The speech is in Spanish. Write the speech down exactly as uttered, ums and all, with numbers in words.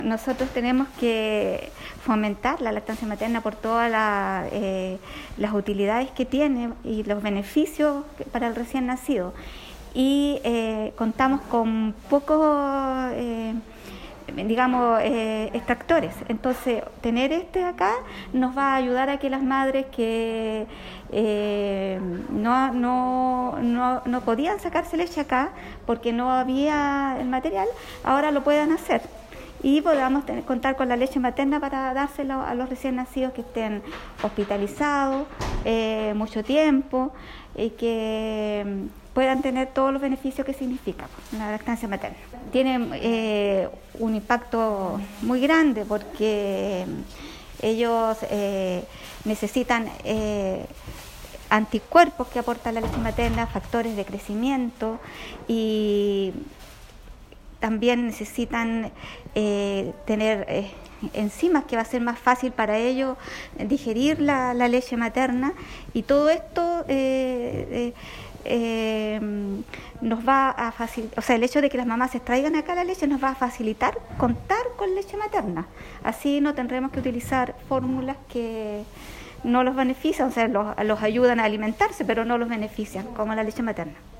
Nosotros tenemos que fomentar la lactancia materna por todas la, eh, las utilidades que tiene y los beneficios para el recién nacido. Y eh, contamos con pocos, eh, digamos, eh, extractores. Entonces, tener este acá nos va a ayudar a que las madres que eh, no, no, no, no podían sacarse leche acá porque no había el material, ahora lo puedan hacer. Y podamos tener, contar con la leche materna para dárselo a los recién nacidos que estén hospitalizados eh, mucho tiempo y que puedan tener todos los beneficios que significa la lactancia materna. Tiene eh, un impacto muy grande porque ellos eh, necesitan eh, anticuerpos que aporta la leche materna, factores de crecimiento, y también necesitan eh, tener eh, enzimas que va a ser más fácil para ellos digerir la, la leche materna, y todo esto eh, eh, eh, nos va a facilitar, o sea, el hecho de que las mamás extraigan acá la leche nos va a facilitar contar con leche materna. Así no tendremos que utilizar fórmulas que no los benefician, o sea, los, los ayudan a alimentarse, pero no los benefician, como la leche materna.